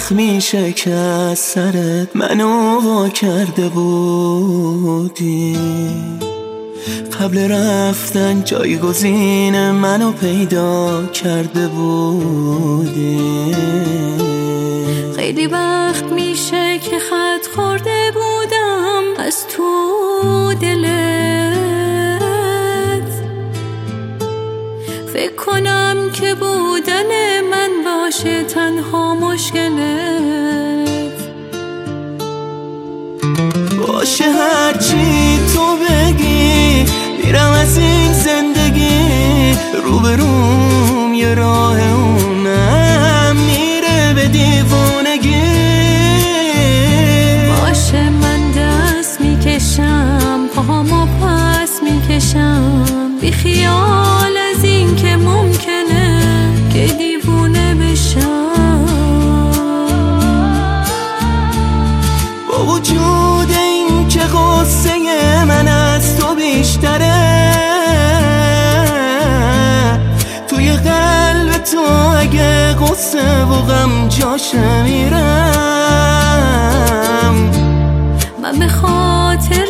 زخمی شکست سرت منو وا کرده بودی، قبل رفتن جایگزین منو پیدا کرده بودی. خیلی وقت میشه که خط خورده بودم از تو دلت، فکر کنم که بودن من باشه تنها مشکلت. باشه هرچی تو بگی میرم از این زندگی، روبروم یه راه اونم میره به دیوونگی. باشه من دست میکشم پاهامو پس میکشم، بی خیال از این که ممکنه که دیوونه بشم. با وجود این که غصه من از تو بیشتره، توی قلب تو اگه غصه و غم جاشه میرم. من به خاطر